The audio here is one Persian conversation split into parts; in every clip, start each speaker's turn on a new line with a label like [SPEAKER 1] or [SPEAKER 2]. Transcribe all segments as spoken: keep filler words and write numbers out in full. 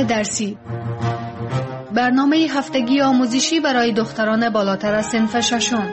[SPEAKER 1] برنامه درسی، برنامه هفتگی آموزشی برای دختران بالاتر از صنف ششم.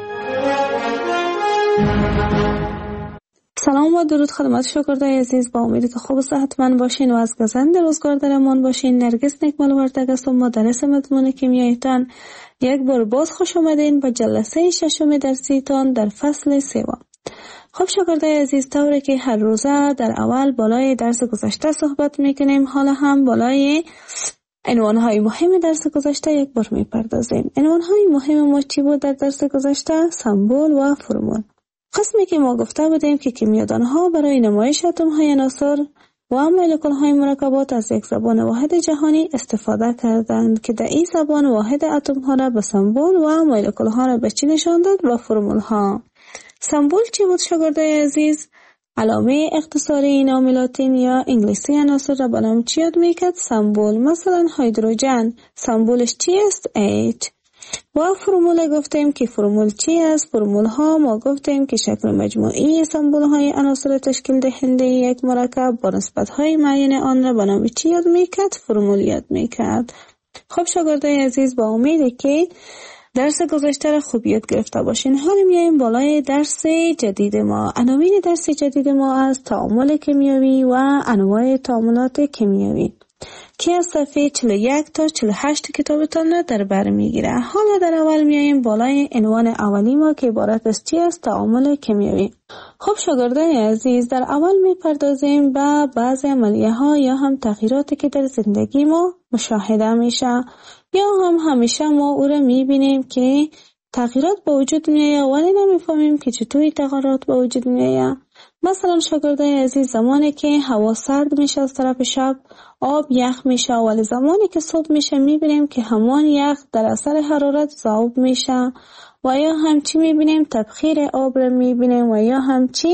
[SPEAKER 2] سلام و درود خدمت شاگردای عزیز، با امید که خوب و صحتمند باشین و از گزند روزگار در امان باشین. نرگس نکمال وردگ است و مدرس مضمون کیمیایتان. یک بار باز خوش آمدین به جلسه ششم درسیتان در فصل سوم. خب شاگردای عزیز، طوری که هر روزه در اول بالای درس گذشته صحبت میکنیم، حالا هم بالای عنوانهای مهم درس گذشته یک بار میپردازیم. عنوانهای مهم ما چی بود در درس گذشته؟ سمبل و فرمول. قسمی که ما گفته بودیم که کیمیادانها برای نمایش اتم‌های عناصر و مولکول‌های مرکبات از یک زبان واحد جهانی استفاده کردند که در این زبان واحد اتم‌ها را به سمبل و مولکول‌ها را به چی نشان داد؟ به فرمول‌ها. سمبل چی بود شاگردای عزیز؟ علامه اختصاری نام لاتین یا انگلیسی عناصر را به نام چی یاد میکرد؟ سمبل. مثلا هیدروژن سمبلش چی است؟ H. و فرمول گفتیم که فرمول چی است؟ فرمول ها ما گفتیم که شکل مجموعی سمبل های عناصر تشکیل دهنده یک مرکب با نسبت های معین آن را به نام چی یاد میکرد؟ فرمول یاد میکرد. خب شاگردای عزیز، با امیده که درس گذشته را خوب یاد گرفته باشین. حالا میایم بالای درس جدید ما. عناوین درس جدید ما از تعامل کیمیایی و انواع تعاملات کیمیایی که از صفحه چهل و یک تا چهل و هشت کتابتان را در بر میگیره. حالا در اول میایم بالای عنوان اولی ما که عبارت از چی است؟ تعامل کیمیایی. خب شاگردان عزیز، در اول میپردازیم به بعضی عملیه ها یا هم تغییراتی که در زندگی ما مشاهده میشه یا هم همیشه ما او را میبینیم که تغییرات به وجود میآید ولی نمیفهمیم که چطوری تغییرات به وجود میآید. مثلا شاگردای عزیز، زمانی که هوا سرد میشه از طرف شب آب یخ میشه، ولی زمانی که صبح میشه میبینیم که همان یخ در اثر حرارت ذوب میشه. و یا همچی میبینیم تبخیر آب را میبینیم و یا همچی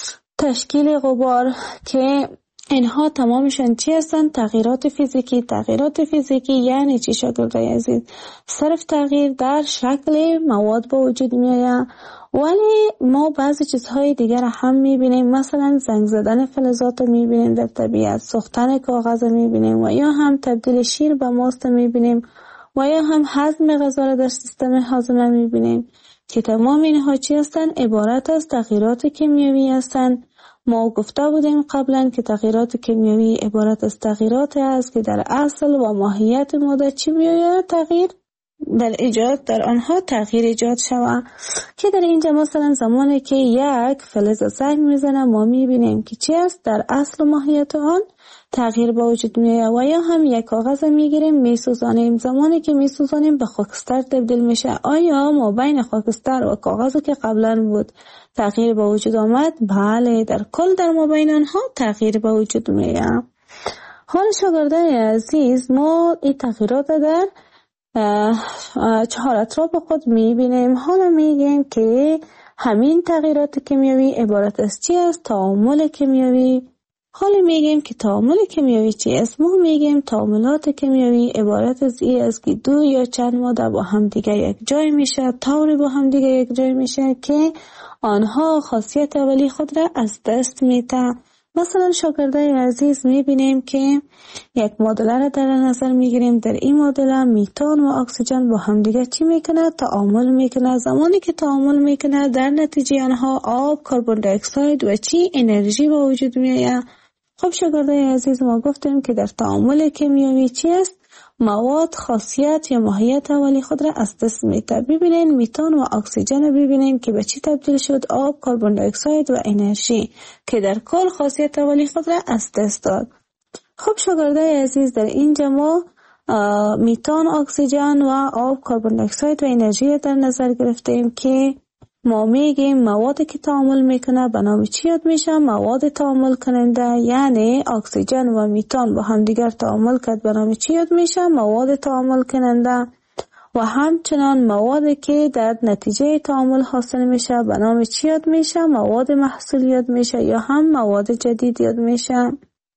[SPEAKER 2] تشکیل غبار که اینها تمامشان چی هستند؟ تغییرات فیزیکی. تغییرات فیزیکی یعنی چی شاگردای عزیز؟ صرف تغییر در شکل مواد به وجود میآید. ولی ما بعضی چیزهای دیگر هم میبینیم، مثلا زنگ زدن فلزات میبینیم در طبیعت، سوختن کاغذ میبینیم و یا هم تبدیل شیر به ماست میبینیم و یا هم هضم غذا در سیستم هاضمه میبینیم که تمام اینها چی هستند؟ عبارت از تغییرات کیمیایی هستند. ما گفته بودیم قبلا که تغییرات کیمیایی عبارت از تغییرات است که در اصل و ماهیت ماده چی میآید؟ تغییر در ایجاد در آنها تغییر ایجاد شود. که در اینجا مثلا زمانی که یک فلز زنگ میزنه ما میبینیم که چی است؟ در اصل و ماهیت آن تغییر به وجود میآید. و یا هم یک کاغذ میگیریم میسوزانیم، زمانی که میسوزانیم به خاکستر تبدیل میشه. آیا ما بین خاکستر و کاغذی که قبلا بود تغییر به وجود آمد؟ بله، در کل در ما بین آنها تغییر به وجود میآید. حالا شاگردان عزیز، ما این تغییرات در چهار اطراف خود میبینیم. حالا میگیم که همین تغییرات کیمیایی عبارت از چی است؟ تعامل کیمیایی. حالا میگیم که تعامل کیمیایی چی است؟ ما میگیم تعاملات کیمیایی عبارت از این است که دو یا چند ماده با هم دیگه یک جای میشه، طوری با هم دیگه یک جای میشه که آنها خاصیت اولی خود را از دست میده. مثلا شاگردای عزیز میبینیم که یک معادله را در نظر میگیریم. در این معادله میتان و اکسیژن با هم دیگه چی میکنه؟ تعامل میکنه. زمانی که تعامل میکنه در نتیجه آنها آب، کربن دی اکساید و چی؟ انرژی به وجود میآید. خب شاگردای عزیز، ما گفتیم که در تعامل کیمیایی چی است؟ مواد خاصیت یا ماهیت اولی خود را از دست میده. ببینین میتان و اکسیژن رو ببینین که به چی تبدیل شد؟ آب، کربن دی اکساید و انرژی که در کل خاصیت اولی خود را از دست داد. خب شاگردای عزیز، در اینجا ما میتان، اکسیژن و آب، کربن دی اکساید و انرژی در نظر گرفتیم که ما میگیم موادی که تعامل میکنه به نام چی یاد میشه؟ مواد تعامل کننده. یعنی اکسیژن و میتان با هم دیگر تعامل کرد به نام چی یاد میشه؟ مواد تعامل کننده. و همچنان موادی که در نتیجه تعامل حاصل میشه به نام چی یاد میشه؟ مواد محصول یاد میشه یا هم مواد جدید یاد میشه.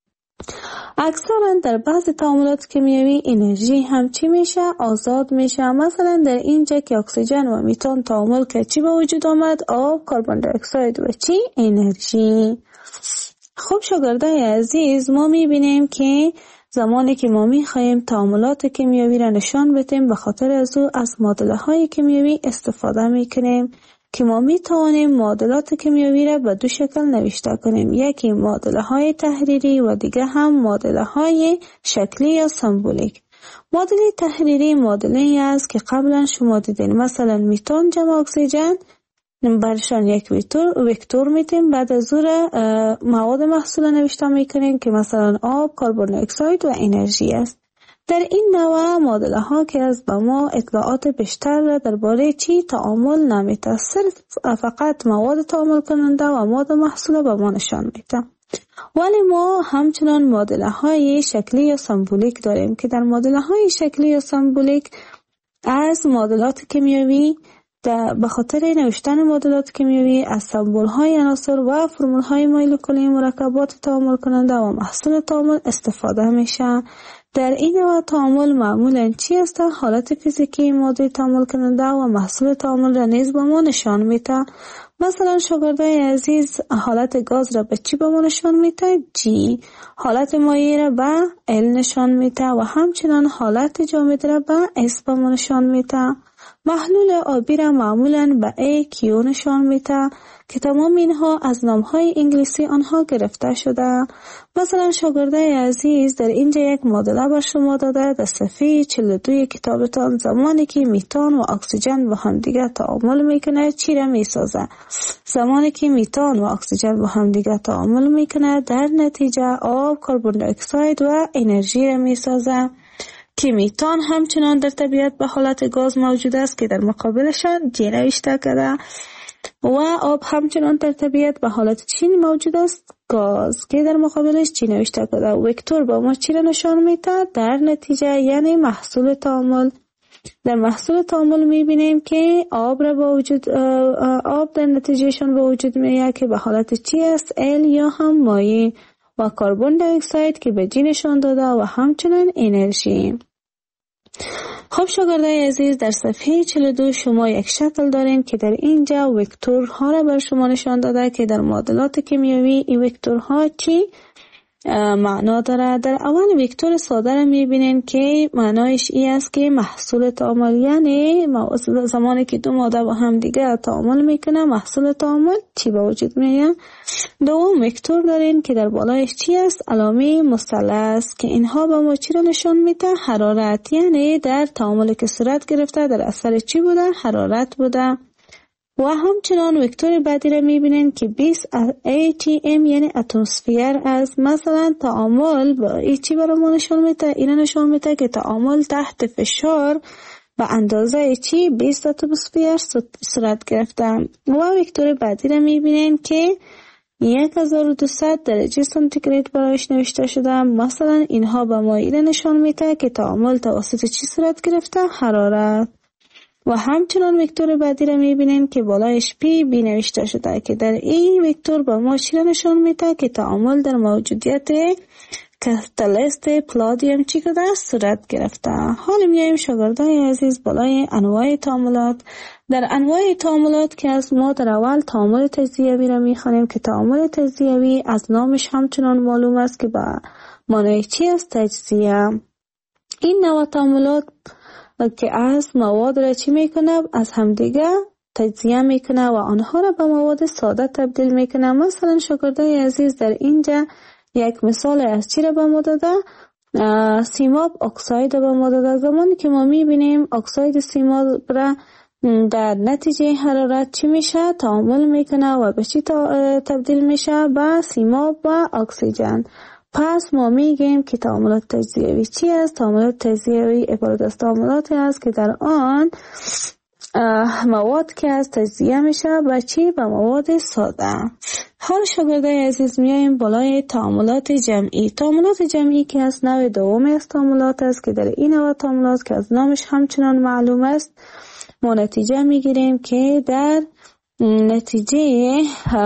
[SPEAKER 2] اکثرا در بعض تعاملات کیمیایی انرژی هم چی میشه؟ آزاد میشه. مثلا در اینجا که اکسیژن و میتان تعامل که چی به وجود آمد؟ آب، کربن دی اکساید و چی؟ انرژی. خب شاگردای عزیز، ما میبینیم که زمانی که ما می‌خواهیم تعاملات کیمیایی را نشان بدیم، به خاطر از او از معادله‌های کیمیایی استفاده می‌کنیم که ما می‌توانیم معادلات کیمیایی را به دو شکل نوشته کنیم، یکی معادله‌های تحریری و دیگر هم معادله‌های شکلی یا سمبولیک. معادله تحریری معادله‌ای است که قبلا شما دیدین، مثلا میتون جمع اکسیژن برشان یک وکتور وکتور میتیم، بعد از او مواد محصول نوشته میکنیم که مثلا آب، کربن دی اکساید و انرژی است. در این نوع معادله ها که از به ما اطلاعات بیشتر را درباره چی تعامل نمیده، صرف فقط مواد تعامل کننده و مواد محصول به ما نشان میده. ولی ما همچنان معادله های شکلی یا سمبولیک داریم که در معادله های شکلی یا سمبولیک از معادلات کیمیایی به خاطر نوشتن معادلات کیمیایی از سمبول های عناصر و فرمول های مولکولی مرکبات تعامل کننده و محصول تعامل استفاده میشه. در این نوع تعامل معمولاً چی است؟ حالت فیزیکی ماده تعامل کننده و محصول تعامل را نیز به ما نشان میده. مثلا شاگردای عزیز حالت گاز را به چی به ما نشان میده؟ جی. حالت مایع را به ال نشان میده و همچنان حالت جامد را به اس به ما نشان میده. محلول آبی را معمولاً به ای کیو نشان میده که تمام اینها از نامهای انگلیسی آنها گرفته شده. مثلا شاگردای عزیز در اینجا یک معادله بر شما داده در صفحه چهل و دو کتابتان، زمانی که میتان و اکسیژن با هم دیگر تعامل میکنه چی را میسازه؟ زمانی که میتان و اکسیژن با هم دیگر تعامل میکنه در نتیجه آب، کربن دی اکساید و انرژی را میسازه که میتان همچنان در طبیعت به حالت گاز موجود است که در مقابلشان جی نوشته کرده و آب همچنان در طبیعت به حالت چی موجود است؟ گاز که در مقابلش چی نوشته کرده. وکتور با ما چی را نشان میده؟ در نتیجه یعنی محصول تعامل. در محصول تعامل میبینیم که آب را با وجود آب در نتیجهشان با وجود میاد که به حالت چی است؟ ال یا هم مایع و کربن دی اکساید که به جی نشان داده و همچنان انرژی. خب شاگردای عزیز در صفحه چهل و دو شما یک شکل دارین که در اینجا وکتورها را بر شما نشان داده که در معادلات کیمیایی این وکتورها چی معنا داره. در اول وکتور ساده را میبینین که معنایش ای است که محصول تعامل، یعنی زمانی که دو ماده با هم دیگه تعامل میکنه محصول تعامل چی به وجود میاد. دوم وکتور دارین که در بالایش چی است؟ علامه مثلث که اینها به ما چی را نشان میده؟ حرارت، یعنی در تعامل که صورت گرفته در اثر چی بوده؟ حرارت بوده. و همچنان وکتور بعدی را میبینین که بیست ای تی ام یعنی اتمسفیر است. مثلا تعامل با ای چی برای ما نشان میده؟ این نشان میده که تعامل تحت فشار به اندازه چی؟ بیست اتمسفیر صورت گرفته. و وکتور بعدی را میبینین که هزار و دویست درجه سانتیگراد برایش نوشته شده. مثلا اینها به ما این نشان میده که تعامل توسط چی صورت گرفته؟ حرارت. و همچنان وکتور بعدی را میبینین که بالایش پی بی نوشته شده که در این وکتور به ما چی را نشان میده که تعامل در موجودیت کاتالیست پلادیم چی کده صورت گرفته. حالا میایم شاگردای عزیز بالای انواع تعاملات. در انواع تعاملات که از ما در اول تعامل تجزیوی را میخوانیم که تعامل تجزیوی از نامش همچنان معلوم است که به معنای چی است؟ تجزیه. این نوع تعاملات که از مواد را چی میکنه؟ از همدیگه تجزیه میکنه و آنها را به مواد ساده تبدیل میکنه. مثلا شاگردای عزیز در اینجا یک مثال از چی را به ما داده؟ سیماب اکساید به ما داده. زمانی که ما میبینیم اکساید سیماب را در نتیجه حرارت چی میشه؟ تعامل میکنه و به چی تبدیل میشه؟ به سیماب و اکسیژن. پس ما میگیم که تعاملات تجزیوی چی است؟ تعاملات تجزیوی عبارت از تعاملاتی است که در آن مواد که از تجزیه میشه به چی؟ به مواد ساده. حال شاگردای عزیز میایم بالای تعاملات جمعی. تعاملات جمعی که از نوع دومی از تعاملات است که در این نوع تعاملات که از نامش همچنان معلوم است ما نتیجه میگیریم که در نتیجه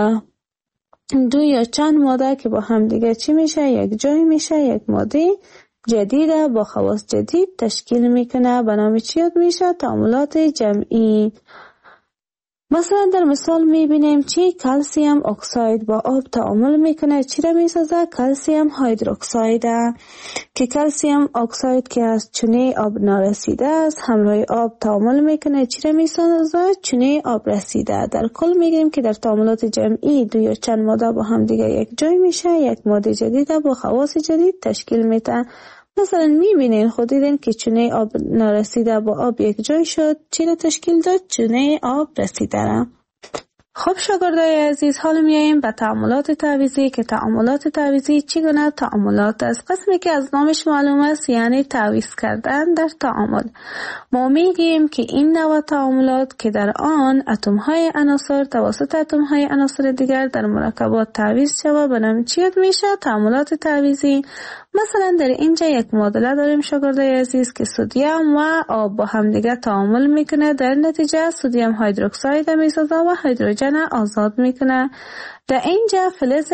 [SPEAKER 2] دو یا چند ماده که با هم دیگه چی میشه؟ یک جای میشه، یک ماده جدیده با خواص جدید تشکیل میکنه. به نام چی یاد میشه؟ تعاملات جمعی. مثلا در مثال میبینیم چی کلسیم اکساید با آب تعامل میکنه، چی را میسازه؟ کلسیم هیدروکساید که کلسیم اکساید که از چونه آب نارسیده است همراه آب تعامل میکنه، چی را میسازه؟ چونه آب رسیده. در کل میگیم که در تعاملات جمعی دو یا چند ماده با هم دیگه یک جای میشه، یک ماده جدید با خواص جدید تشکیل میده. مثلا میبینین خود دیدین که چونه آب نارسیده با آب یک جای شد، چی را تشکیل داد؟ چونه آب رسیده را. خب شاگردای عزیز، حالا میاییم به تعاملات تعویضی که تعاملات تعویضی چگونه تعاملات است. قسمی که از نامش معلوم است یعنی تعویض کردن در تعامل. ما میگیم که این نوع تعاملات که در آن اتم های عناصر توسط اتم های عناصر دیگر در مرکبات تعویض شود به نام چی میشه؟ تعاملات تعویضی. مثلا در اینجا یک معادله داریم شاگردای عزیز که سدیم و آب با هم دیگه تعامل میکنه، در نتیجه سدیم هیدروکساید میسازه و هیدروژن آزاد میکنه. در اینجا فلز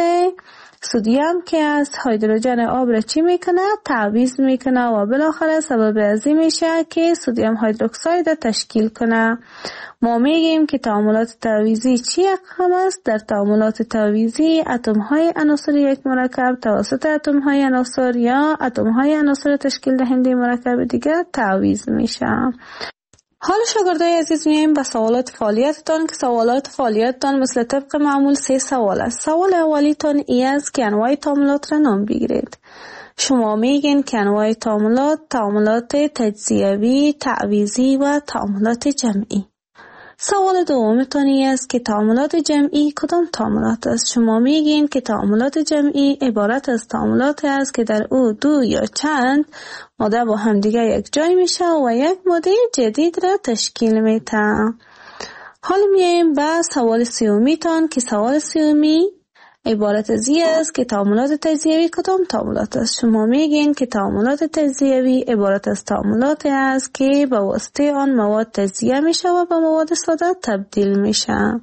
[SPEAKER 2] سدیم که از هیدروژن آب را چی میکنه؟ تعویض میکنه و بالاخره سبب ازی میشه که سدیم هیدروکساید تشکیل کنه. ما میگیم که تعاملات تعویضی چی اقسام است؟ در تعاملات تعویضی اتم های عناصر یک مرکب توسط اتم های عناصر یا اتم های عناصر تشکیل دهنده مرکب دیگر تعویض میشه. حالا شاگردای عزیز میایم به سوالات فعالیتتان که سوالات فعالیتتان مثل طبق معمول سه سوال است. سوال اولیتان ای است که انواع تعاملات را نام بگیرید. شما میگین که انواع تعاملات تعاملات تجزیوی، تعویضی و تعاملات جمعی. سوال دومتان ای است که تعاملات جمعی کدام تعاملات است. شما میگین که تعاملات جمعی عبارت از تعاملات است که در او دو یا چند ماده با هم دیگه یک جای میشه و یک ماده جدید را تشکیل میده. حالا میایم به سوال سیومیتان که سوال سیومی عبارت از این است که تعاملات تجزیوی کدام تعاملات است. شما میگین که تعاملات تجزیوی عبارت از تعاملات است که به واسطه آن مواد تجزیه میشه و به مواد ساده تبدیل میشه.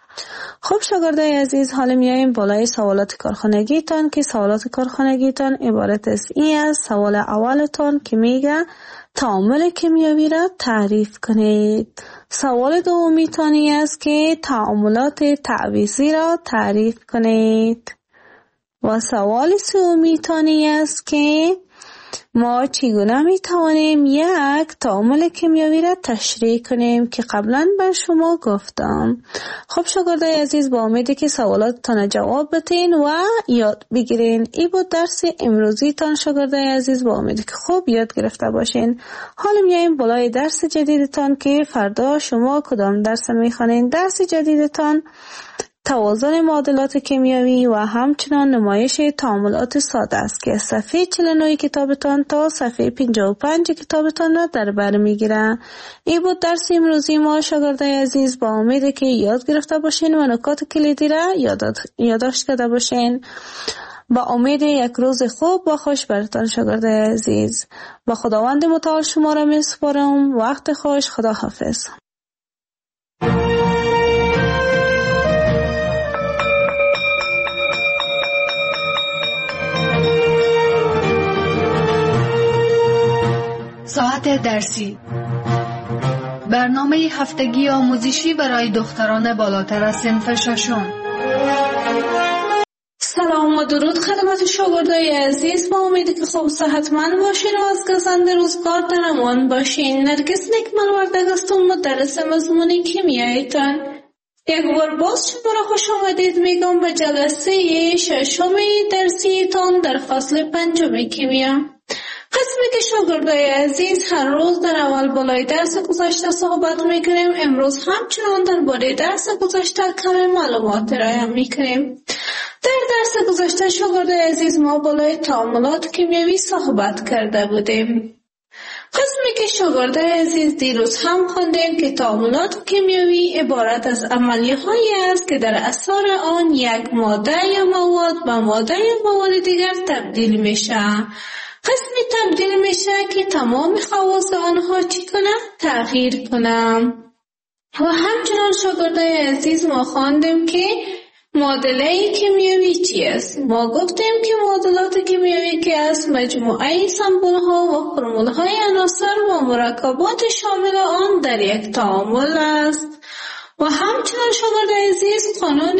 [SPEAKER 2] خب شاگردای عزیز، حالا میایم بالای سوالات کارخانگیتان که سوالات کارخانگیتان عبارت از این است. سوال اولتان که میگه تعامل کیمیایی را تعریف کنید. سوال دومیتانی است که تعاملات تعویضی را تعریف کنید. و سوال سومیتانی است که ما چگونه می توانیم یک تعامل کیمیایی را تشریح کنیم که قبلا بر شما گفتم. خب شاگردای عزیز، با امیدی که سوالاتتان جواب بدین و یاد بگیرین. این بود درس امروزی تان شاگردای عزیز، با امیدی که خوب یاد گرفته باشین. حالا میایم بالای درس جدیدتان که فردا شما کدام درس میخوانین. درس جدیدتان توازن معادلات کیمیایی و همچنان نمایش تعاملات ساده است که صفحه چهل و نه کتابتان تا صفحه پنجاه و پنج کتابتان را در بر میگیره. این بود درس امروزی ما شاگردای عزیز، با امید که یاد گرفته باشین و نکات کلیدی را یادداشت کرده باشین. با امید یک روز خوب و خوش براتان شاگردای عزیز. با خداوند متعال شما را میسپارم. وقت خوش. خدا حافظ.
[SPEAKER 1] ساعت درسی، برنامه هفتگی آموزشی برای دختران بالاتر از صنف ششم.
[SPEAKER 2] سلام و درود خدمت شاگردای عزیز، با امیدی که خوب صحتمند باشین و از گزند روزگار در امان باشین. نرگس نکمل وردگ هستم، مدرس مضمون کیمیایتان. یک بار باز شما را خوش آمدید میگم به جلسه ششم درسیتان در فصل پنجم کیمیا. قسمی که شاگردای عزیز هر روز در اول بالای درس گذشته صحبت میکنیم، امروز همچنان در باره درس گذشته کمی معلومات ارائه میکنیم. در درس گذشته شاگردای عزیز ما بالای تعاملات کیمیایی صحبت کرده بودیم. قسمی که شاگردای عزیز دیروز هم خواندیم که تعاملات کیمیایی عبارت از عملیه‌هایی است که در اثر آن یک ماده یا مواد به ماده یا مواد دیگر تبدیل میشه. قسمی تبدیل میشه که تمام خواص آنها چی کنه؟ تغییر کنه. و همچنان شاگردای عزیز ما خواندیم که معادله کیمیایی چی است؟ ما گفتیم که معادلات کیمیایی که از مجموعه سمبل ها و فرمول های عناصر و مرکبات شامل آن در یک تعامل است. و همچنان شاگرد عزیز قانون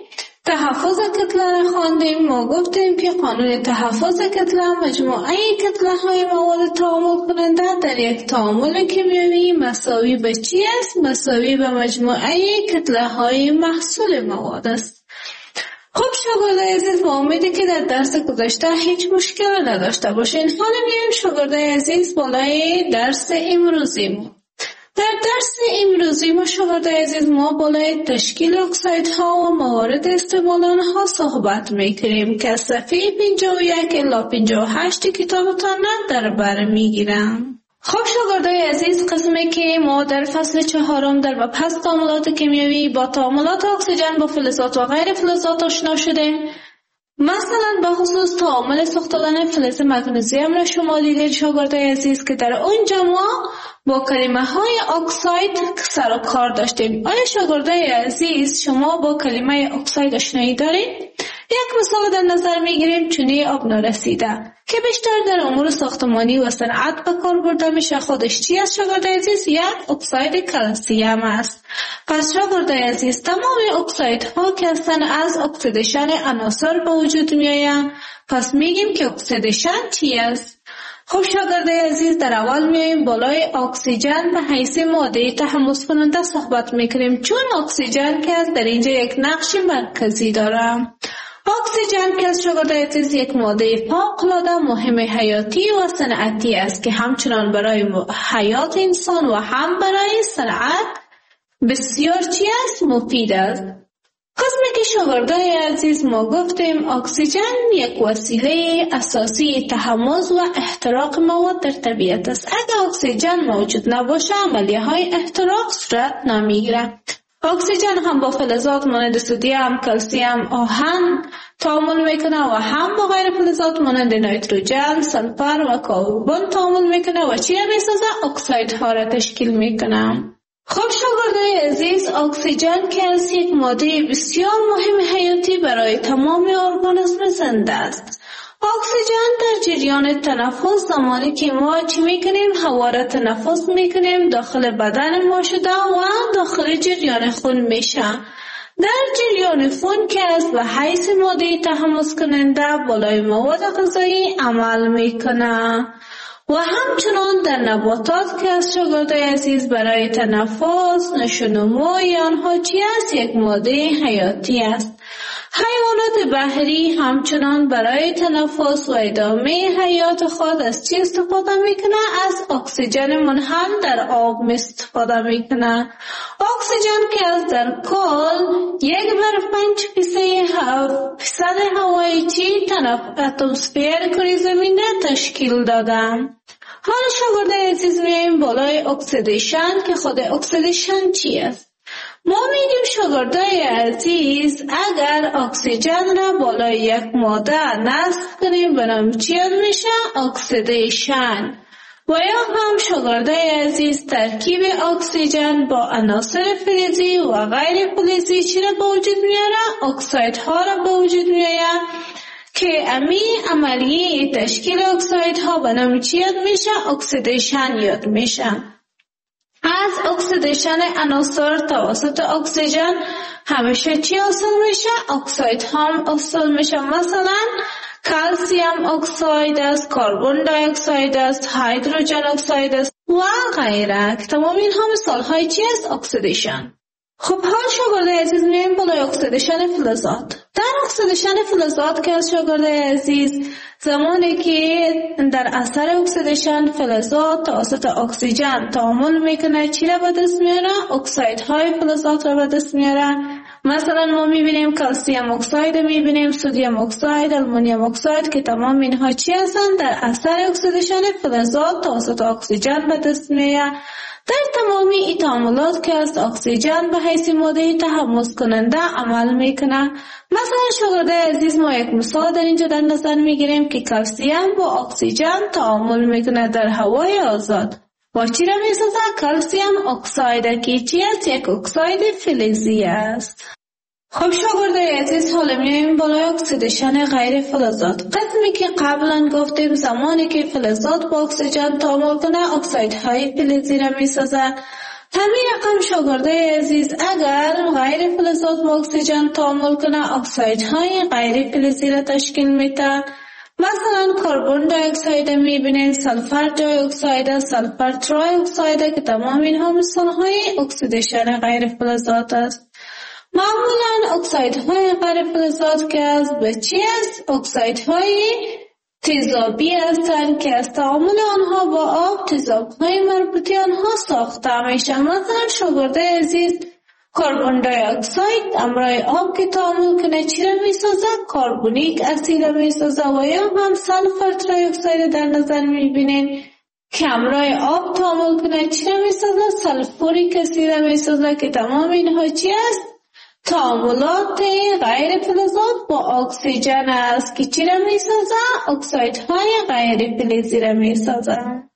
[SPEAKER 2] تحفظ کتله را خواندیم. ما گفتیم که قانون تحفظ کتله مجموعه کتله های مواد تعامل کننده در یک تعامل کیمیایی مساوی به چی است؟ مساوی به مجموعه کتله های محصول مواد است. خب شاگرد عزیز، با امیدی که در درس گذشته هیچ مشکل نداشته باشین. حالا میایم شاگرد عزیز بالای درس امروزی ما. در درس امروزی ما شاگرد عزیز ما بالای تشکیل اکسایدها و موارد استعمال آنها صحبت میکنیم که از صفحه پنجاه و یک الی پنجاه و هشت کتابتان در بر میگیرم. خب شاگردای عزیز، قسمی که ما در فصل چهارم در مبحث تعاملات کیمیایی با تعاملات اکسیژن با فلزات و غیر فلزات آشنا شدیم. مثلا به خصوص تعامل سوختن فلز مگنیزیم را شما دیدید شاگردای عزیز که در اونجا ما با کلمه های اکساید سر و کار داشتیم. آیا شاگردای عزیز شما با کلمه اکساید آشنایی دارید؟ یک مثال در نظر میگیریم، چونه آب نارسیده که بیشتر در امور ساختمانی و صنعت به کار برده میشه. خودش چی است شاگردای عزیز؟ یک اکساید کلسیم است. پس شاگردای عزیز تمام اکسایدها که هستند از اکسیدیشن عناصر به وجود میآیند. پس میگیم که اکسیدیشن چی است؟ خب شاگردای عزیز، در اول میایم بالای اکسیژن به حیث ماده تحمض کننده صحبت میکنیم، چون اکسیژن که از در اینجا یک نقش مرکزی داره. اکسیژن که از شاگردای عزیز یک ماده فوق‌العاده مهم حیاتی و صنعتی است که همچنان برای حیات انسان و هم برای صنعت بسیار چی است؟ مفید است. قسمی که شاگردای عزیز ما گفتیم اکسیژن یک وسیله اساسی تحمض و احتراق مواد در طبیعت است. اگر اکسیژن موجود نباشه عملیه های احتراق صورت نمیگیره. اکسیژن هم با فلزات مانند سدیم، کلسیم، آهن تعامل میکنه و هم با غیر فلزات مانند نیتروژن، سلفر و کربن تعامل میکنه و چی میسازه؟ اکسایدها را تشکیل میکنه. خب شاگردای عزیز، اکسیژن که از یک ماده بسیار مهم حیاتی برای تمام ارگانیسم زنده است. اکسیژن در جریان تنفس، زمانی که ما چی میکنیم؟ هوا را تنفس میکنیم، داخل بدن ما شده و داخل جریان خون میشه. در جریان خون که از به حیث ماده تحمض کننده بالای مواد غذایی عمل میکنه و همچنان در نباتات که از شاگردای عزیز برای تنفس، نشونموی آنها چی است؟ یک ماده حیاتی است. حیوانات بحری همچنان برای تنفس و ادامه حیات خود از چی استفاده میکنه؟ از اکسیژن منحل در آب استفاده میکنه. اکسیژن که از در کل یک بر پنج فیصد هوای چی اتمسفر کره زمین تشکیل داده. حالا شاگردای عزیز میایم بالای اکسیدیشن که خود اکسیدیشن چی است؟ ما میگیم شاگردای عزیز اگر اکسیژن را بالای یک ماده نصب کنیم به نام چی میشه؟ اکسیدیشن. و یا هم شاگردای عزیز ترکیب اکسیژن با عناصر فلزی و غیر فلزی چی را به وجود میاره؟ اکسایدها را به وجود میاره که امی عملیه تشکیل اکسایدها به نام چی یاد میشه؟ اکسیدیشن یاد میشه. از اکسیدیشن عناصر توسط اکسیژن همیشه چی حاصل میشه؟ اکساید هم حاصل میشه. مثلا کلسیم اکساید است، کربن دی اکساید است، هیدروژن اکساید است و غیره. تمام اینها مثال های چی است؟ اکسیدیشن. خب حال شاگردای عزیز میایم بالای اکسیدیشن فلزات. در اکسیدیشن فلزات که از شاگردای عزیز زمانی که در اثر اکسیدیشن فلزات توسط اکسیژن تعامل میکنه چی را به دست میاره؟ اکسایدهای فلزات را به دست میاره. مثلا ما میبینیم کلسیم اکساید، میبینیم سدیم اکساید، آلومینیوم اکساید که تمام اینها چی هستند؟ در اثر اکسیدیشن فلزات توسط اکسیژن به دست میاره. در تمامی این تعاملات که از اکسیژن به حیث ماده تحمض کننده عمل میکنه. مثلا شاگردای عزیز ما یک مثال در اینجا در نظر میگیریم که کلسیم با اکسیژن تعامل میکنه در هوای آزاد و چی را میسازه؟ کلسیم اکساید که چی است؟ یک اکساید فلزی است. خب شاگردای عزیز حالا میایم بالای اکسیدیشن غیر فلزات. قسمی که قبلا گفتیم زمانی که فلزات با اکسیژن تعامل کنه اکسایدهای فلزی را میسازه. همین رقم شاگردای عزیز اگر غیر فلزات با اکسیژن تعامل کنه اکسایدهای غیر فلزی را تشکیل میده. مثلا کربن دی اکساید میبینین، سلفر دی اکساید، سلفر تری اکساید که تمام اینها مثالهای اکسیدیشن غیر فلزات است. معمولا اکسایدهای غیر فلزات که از به چی است؟ اکسایدهای تیزابی هستند که از تعامل آنها با آب تیزابهای مربوطی آنها ساخته میشن. مثلا شاگرده عزیز کربن دی اکساید همراه آب که تعامل کنه چی را میسازه؟ کربونیک اسید را میسازه. و یا هم سلفر تری اکساید در نظر میبینین که همراه آب تعامل کنه چی را میسازه؟ سلفوریک اسید را میسازه که تمام اینها چی است؟ تعاملات غیر فلزات با اکسیژن است که چی را میسازه؟ اکسایدهای غیر فلزی را میسازه.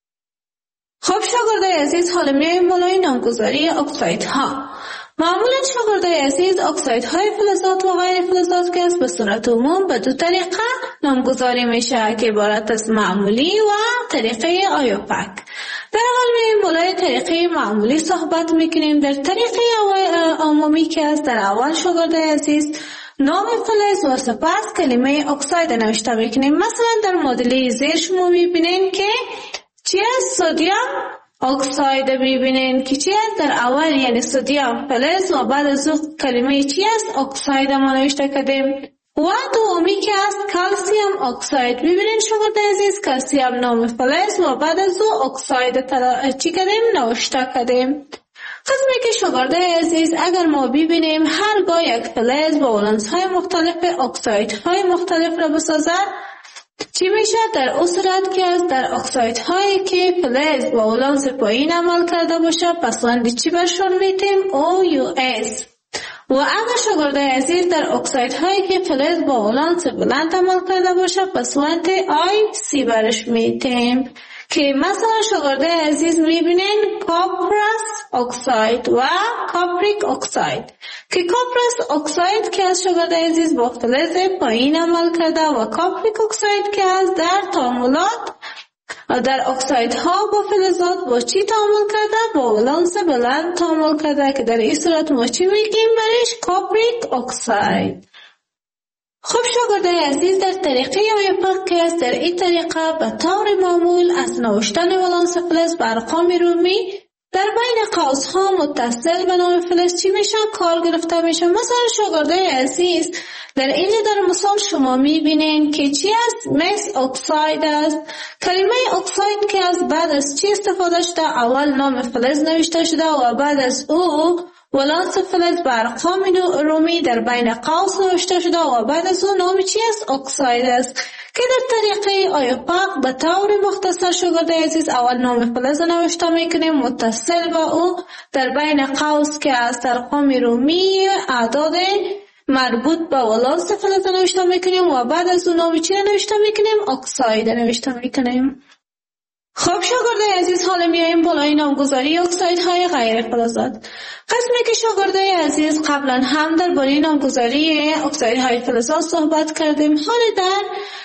[SPEAKER 2] خب شاگردای عزیز حالا میایم بالای نامگذاری اکسایدها. معمولا شاگردای عزیز اکسایدهای فلزات و غیر فلزات که است به صورت عموم به دو طریقه نامگذاری میشه که عبارت از معمولی و طریقه آیوپک. در اول میایم بالای طریقه معمولی صحبت میکنیم. در طریقه عمومی که است در اول شاگردای عزیز نام فلز و سپس کلمه اکساید نوشته میکنیم. مثلا در مدل زیر شما میبینین که چی است؟ سدیم اکساید میبینین که چی است؟ در اول یعنی سدیم فلز و بعد از اون کلمه چی است؟ اکساید ما نوشته کردیم. و دومی که است کلسیم اکساید. میبینین شاگرد عزیز کلسیم نام فلز و بعد از اون اکساید تلا... چی کردیم؟ نوشته کردیم. قسمی که شاگرد عزیز اگر ما ببینیم هرگاه یک فلز با ولانس های مختلف اکسایدهای مختلف را بسازد چی میشه؟ در اون صورت که است در اکسایدهایی که فلز با ولانس پایین عمل کرده باشه پس وند چی برشون میتیم؟ او یو اس. و اگر شاگرد عزیز در اکسایدهایی که فلز با ولانس بلند عمل کرده باشه پس وند آی سی برش میتیم که مثلا شاگرد عزیز میبینین کپرس اکساید و کاپریک اکساید که کپرس اکساید که از شاگرد عزیز با فلز پایین عمل کرده و کاپریک اکساید که از در تعاملات در اکسایدها با فلزات با چی تعامل کرده؟ با ولانس بلند تعامل کرده که در این صورت ما چی میگیم برش؟ کاپریک اکساید. خب شاگردای عزیز در طریقه آیوپک که است در این طریقه به طور معمول از نوشتن ولانس فلز به ارقام رومی در بین قوس‌ها متصل به نام فلز چی میشه؟ کار گرفته میشه. مثلا شاگردای عزیز در اینجا در مثال شما میبینین که چی است؟ مس اکساید است. کلمه اکساید که از بعد از چی استفاده شده؟ اول نام فلز نوشته شده و بعد از او ولانس فلز به ارقام رومی در بین قوس نوشته شده و بعد از اون نام چی است؟ اکساید است که در طریقه آیوپک به طور مختصر شاگردای عزیز اول نام فلز نوشته میکنیم متصل با او در بین قوس که از ارقام رومی اعداد مربوط به ولانس فلز نوشته میکنیم و بعد از اون نام چی نوشته میکنیم؟ اکساید نوشته میکنیم. خب شاگردای عزیز حالا میایم بالای نامگذاری اکسایدهای غیر فلزات. قسمی که شاگردای عزیز قبلا هم در باره نامگذاری اکسایدهای فلزات صحبت کردیم، حالا در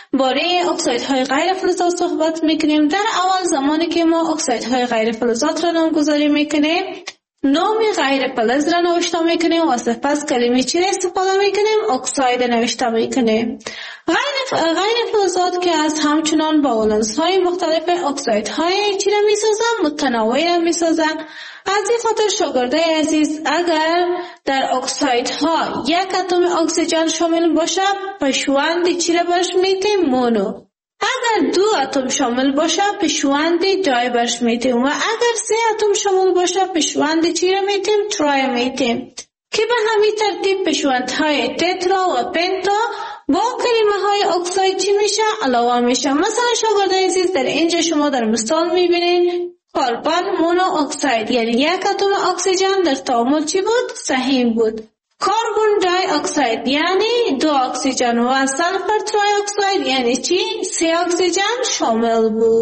[SPEAKER 2] باره اکسایدهای غیر فلزات صحبت میکنیم. در اول زمانی که ما اکسایدهای غیر فلزات را نامگذاری میکنیم نام غیر فلز را نوشته میکنیم و سپس کلمه چی را استفاده میکنیم؟ اکساید نوشته میکنیم. غیر غیر فلزات که از همچنان با ولانس های مختلف اکسایدهای چی را میسازن؟ متنوع را میسازن. از این خاطر شاگردای عزیز اگر در اکسایدها یک اتم اکسیژن شامل باشه پشوند چی را برش میتیم؟ مونو. اگر دو اتم شامل باشه پیشوند دای برش میتیم و اگر سه اتم شامل باشه پیشوند چی را میتیم؟ ترای میتیم که به همین ترتیب پیشوندهای تترا و پنتا با کلمه های اکساید چی میشه؟ علاوه میشه. مثلا شاگردای عزیز در اینجا شما در مثال میبینین کربن مونو اکساید یعنی یک اتم اکسیژن در تعامل چی بود؟ سهیم بود. کربن دی اکساید یعنی دو اکسیژن و سلفر تری اکساید یعنی چی؟ سه اکسیژن شامل بود.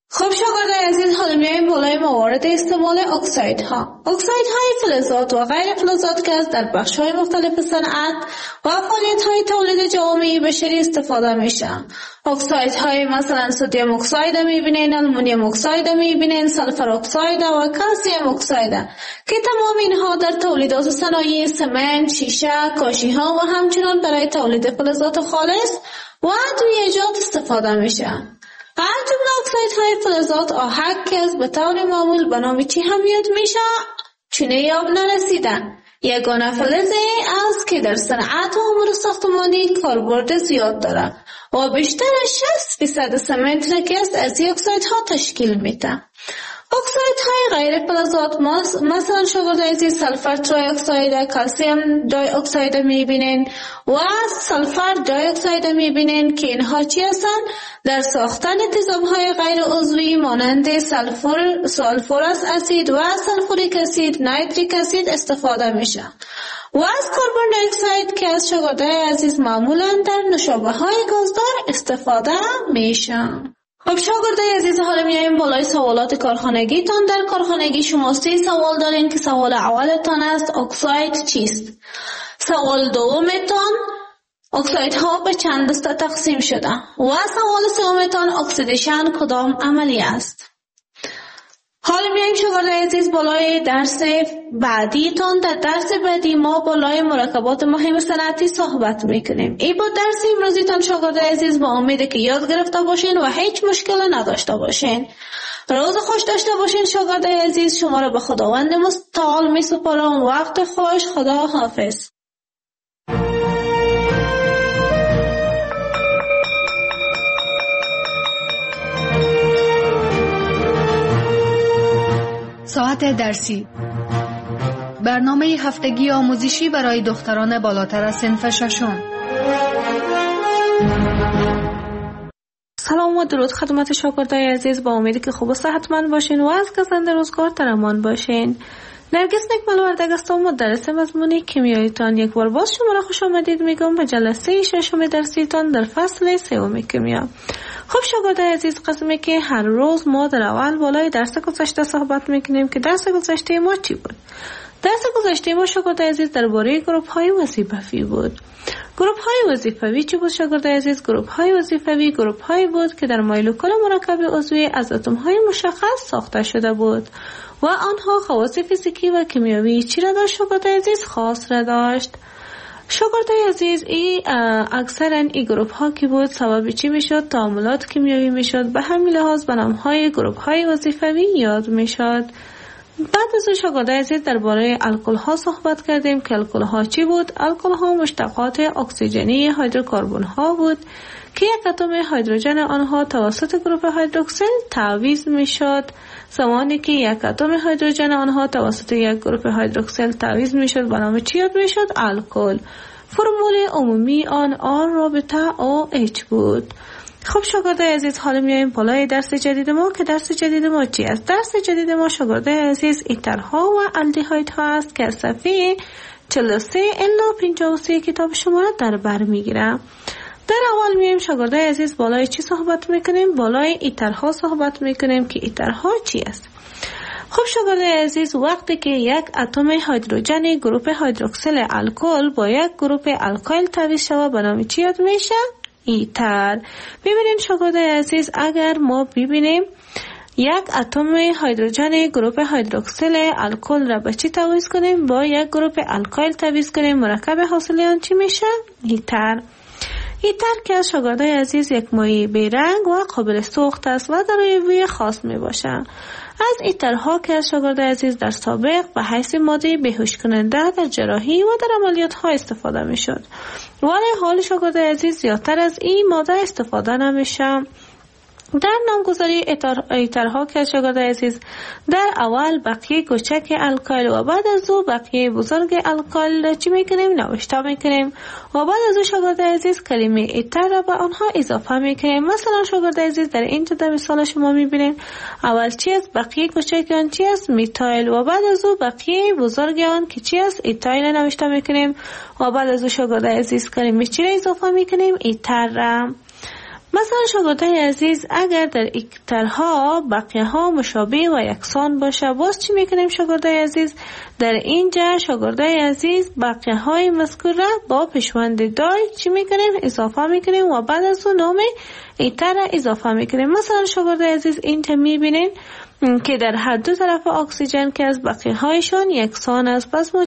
[SPEAKER 2] خب شاگردان عزیز، حالا میایم بالای موارد استعمال اکسایدها. اکسایدهای فلزات و غیر فلزات که از در بخش‌های مختلف صنعت و فعالیت‌های تولید جوامع بشری استفاده میشن. اکسایدهای مثلا سدیم اکساید میبینین، آلومینیوم اکساید میبینین، سلفر اکساید و کلسیم اکساید که تمام اینها در تولیدات صنایع سمنت، شیشه، کاشی‌ها و همچنین برای تولید فلزات خالص و ادویه‌جات استفاده میشن. هر جمله اکسایدهای فلزات آهک که از به طور معمول به نام چی همیت میشه چونه یاب نرسیدن. یگانه فلزی است که در صنعت و امور ساختمانی کاربرد زیاد داره و بیشتر از شصت درصد سمنت را که از این اکسایدها تشکیل میده. اکسایدهای غیر فلزات مثلا شاگرد عزیز سلفر تری اکساید، کلسیم دی اکساید میبینین و سلفر دی اکساید میبینین که اینها چی هستن؟ در ساختن تیزابهای غیر عضوی مانند سلفور، سلفورس اسید و سلفوریک اسید، نایتریک اسید استفاده میشن و از کربن دی اکساید که از شاگرد عزیز معمولا در نوشابه های گازدار استفاده میشن. خب شاگردای عزیز، حالا میایم بالای سوالات کارخانگیتان. در کارخانگی شما سه سوال دارین که سوال اولتان است اکساید چیست؟ سوال دومتان اکسایدها به چند دسته تقسیم شده و سوال سومتان اکسیدیشن کدام عملی است؟ حالا میایم شاگردای عزیز بالای درس بعدیتان. در درس بعدی ما بالای مرکبات مهم صنعتی صحبت میکنیم. این با درس امروزیتان شاگردای عزیز با امیده که یاد گرفته باشین و هیچ مشکل نداشته باشین. روز خوش داشته باشین شاگردای عزیز. شما را به خداوند متعال می سپارم. وقت خوش. خدا حافظ.
[SPEAKER 1] ساعت درسی، برنامه هفتگی آموزشی برای دختران بالاتر از صنف ششم.
[SPEAKER 2] سلام و درود خدمت شاگردای عزیز. با امیدی که خوب و صحتمند باشین و از گزند روزگار در امان باشین. نرگس نکمل وردگ هستم، مدرس مضمون کیمیاییتان. یک بار باز شما را خوش آمدید میگم به جلسه ششم درسیتان در فصل سوم کیمیا. خب شاگردای عزیز، قسمی که هر روز ما در اول بالای درس گذشته صحبت میکنیم که درس گذشته ما چی بود؟ درس گذشته ما شاگردای عزیز درباره گروپ های وظیفوی بود. گروپ های وظیفوی چی بود شاگردای عزیز؟ گروپ های وظیفوی گروپ هایی بود که در مولکول مرکب عضوی از اتم های مشخص ساخته شده بود و آنها خواص فیزیکی و کیمیایی چی را داشت شاگردای عزیز؟ خاص را داشت. شاگردای عزیز، این اکثرا این گروپ ها که بود سبب چی میشد؟ تعاملات کیمیایی میشد. به همین لحاظ به نام های گروپ های وظیفوی یاد میشد. بعد از شاگردای عزیز درباره الکل ها صحبت کردیم که الکل ها چی بود؟ الکل ها مشتقات اکسیژنی هیدروکربن ها بود که یک اتم هیدروژن آنها توسط گروپ هیدروکسیل تعویض میشد. زمانی که یک اتم هیدروژن آنها توسط یک گروپ هیدروکسیل تعویض میشد به نام چی یاد میشد؟ الکل. فرمول عمومی آن آر رابطه او اچ بود. خب شاگردای عزیز، حالا میایم بالای درس جدید ما که درس جدید ما چی است؟ درس جدید ما شاگردای عزیز ایترها و الدیهایدها است که از صفحه چهل و سه الی پنجاه و سه کتاب شما را در بر میگیرم. در اول میایم شاگردای عزیز بالای چی صحبت میکنیم؟ بالای ایترها صحبت میکنیم که ایترها چی است؟ خب شاگردای عزیز، وقتی که یک اتم هیدروژن گروپ هیدروکسیل الکل با یک گروپ الکایل تعویض شود به نام چی یاد میشه؟ ایتر. ببینید شاگردای عزیز، اگر ما ببینیم یک اتم هیدروژن گروپ هیدروکسیل الکل را به چی تعویض کنیم؟ با یک گروپ الکایل تعویض کنیم، مرکب حاصل آن چی میشه؟ ایتر. ایتر که از شاگردای عزیز یک مایع بیرنگ و قابل سوخت است و دارای بوی خاص می باشه. از ایترها که از شاگردای عزیز در سابق به حیث ماده بیهوش کننده در جراحی و در عملیات ها استفاده می شد، ولی حال شاگردای عزیز زیادتر از این ماده استفاده نمیشه. در نامگذاری ایترها که از شاگردای عزیز در اول بقیه کوچک الکایل و بعد از او بقیه بزرگ الکایل را چی میکنیم؟ نوشته میکنیم و بعد از او شاگردای عزیز کلمه ایتر را به آنها اضافه میکنیم. مثلا شاگردای عزیز در اینجا در مثال شما میبینیم اول چی است؟ بقیه کوچک آن چی است؟ میتایل و بعد از او بقیه بزرگ آن که چی است؟ ایتایل نوشته میکنیم و بعد از او شاگردای عزیز کلمه چی را اضافه میکنیم؟ ایتر را. مثلا شاگردای عزیز اگر در اکترها بقیه ها مشابه و یکسان باشه، باز چی میکنیم شاگردای عزیز؟ در اینجا شاگردای عزیز بقیه های مذکور را با پیشوند دای چی میکنیم؟ اضافه میکنیم و بعد از اون نام ایتر را اضافه میکنیم. مثلا شاگردای عزیز اینجا میبینین که در هر دو طرف اکسیژن که از بقیه هایشان یکسان است. پس